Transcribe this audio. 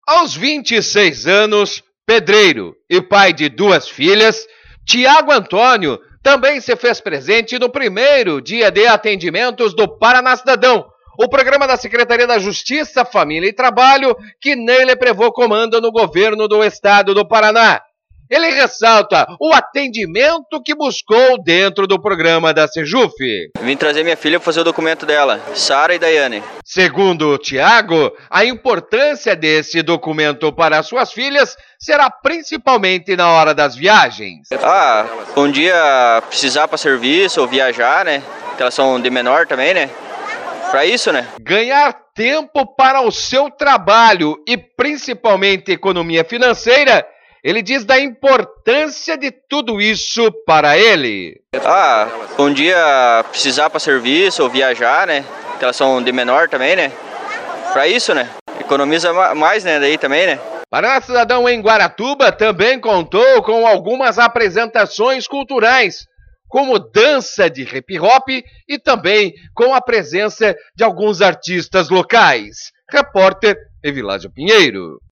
Aos 26 anos, pedreiro e pai de 2 filhas, Tiago Antônio também se fez presente no primeiro dia de atendimentos do Paraná Cidadão, o programa da Secretaria da Justiça, Família e Trabalho, que Neile Prevô comanda no governo do estado do Paraná. Ele ressalta o atendimento que buscou dentro do programa da Sejuf. Vim trazer minha filha para fazer o documento dela, Sara e Daiane. Segundo o Tiago, a importância desse documento para suas filhas será principalmente na hora das viagens. Um dia precisar para serviço ou viajar, né? Que elas são de menor também, né? Para isso, né? Ganhar tempo para o seu trabalho e principalmente economia financeira. Ele diz da importância de tudo isso para ele. Um dia precisar para serviço ou viajar, né? Que elas são de menor também, né? Para isso, né? Economiza mais, né? Daí também, né? Paraná Cidadão em Guaratuba também contou com algumas apresentações culturais, como dança de hip hop e também com a presença de alguns artistas locais. Repórter Evilásio Pinheiro.